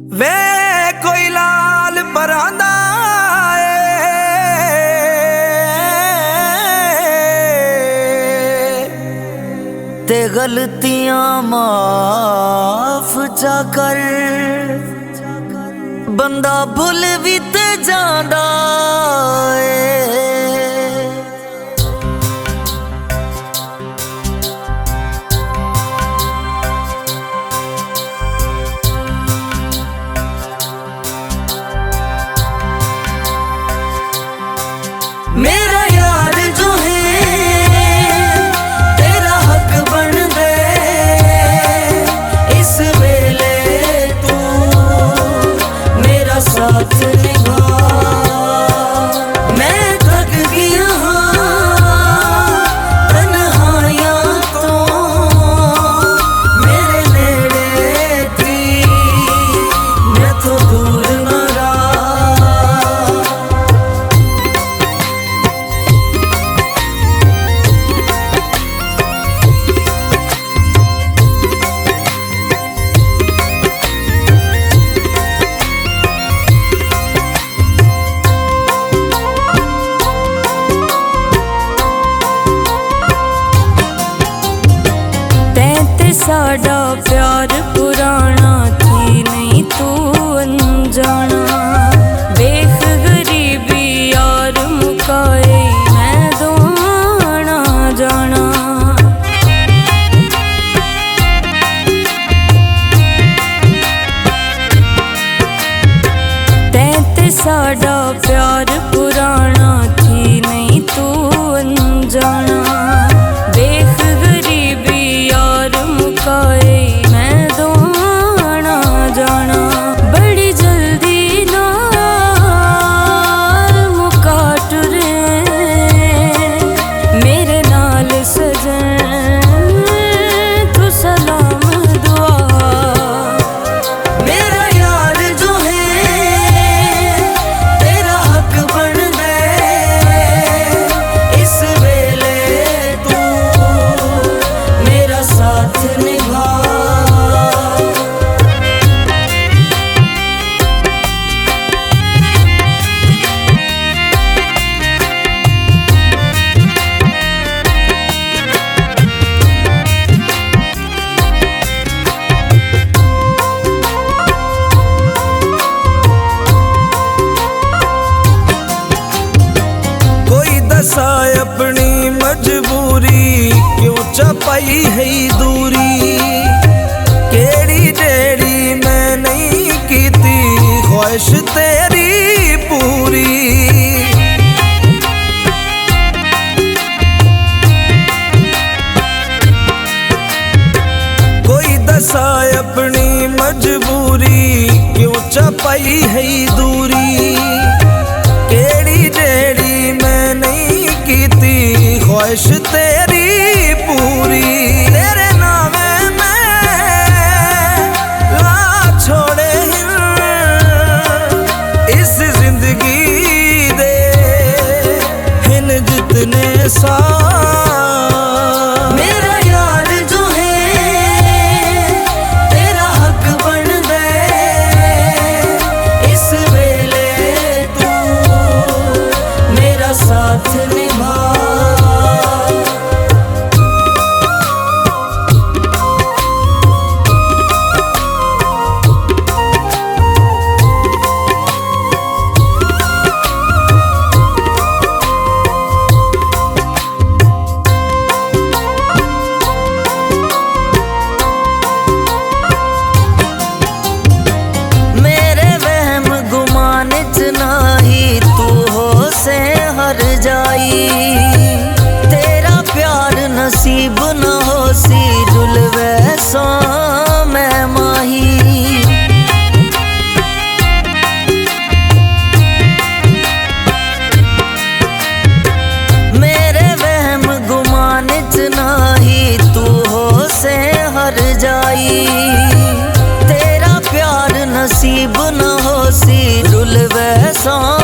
वे कोई लाल परांदा ते गलतियां माफ चा कर, बंदा भुल भी ते जांदा मेरा यार जो है तेरा हक बन दे, इस वेले तू मेरा साथ निभा। मैं थक गया तन्हाइयां तो, मेरे नेड़े थी मैं तो दूर न रहा। साडा प्यार पुराना थी नहीं तू अनजाना, देख गरीबी यार मुकाए मैं दो आना जाना। तैते साडा प्यार पुराना थी नहीं तू अनजाना, देख गरीबी यार मुकाए मैं दो आना जाना। बड़ी जल्दी नाल मुका टुरे मेरे नाल सजन तू सलाम दुआ। मेरा यार जो है तेरा हक बन दे, इस वेले तू मेरा साथ निभा। कोई दसा अपनी मजबूरी क्यों छपाई है दूरी, केड़ी डेड़ी मैं नहीं कीती ख्वाहिश तेरी पूरी। कोई दसा अपनी मजबूरी क्यों छपाई है दूरी, केड़ी डेड़ी मैं नहीं कीती ख्वाहिश तेरी पूरी। तेरे नामे मैं ला छोड़े इस जिंदगी दे हिन जितने सा। मेरा यार जो है तेरा हक बन दे, इस वेले तू मेरा साथ निभा। मेरे वहम गुमान च नाही तू हो से हर जाई, तेरा प्यार नसीब न हो सी रुलवे सो मैं माही। मेरे वहम गुमान च नाही तू हो से हर जाई, तेरा प्यार नसीब न हो सी रुलवे सो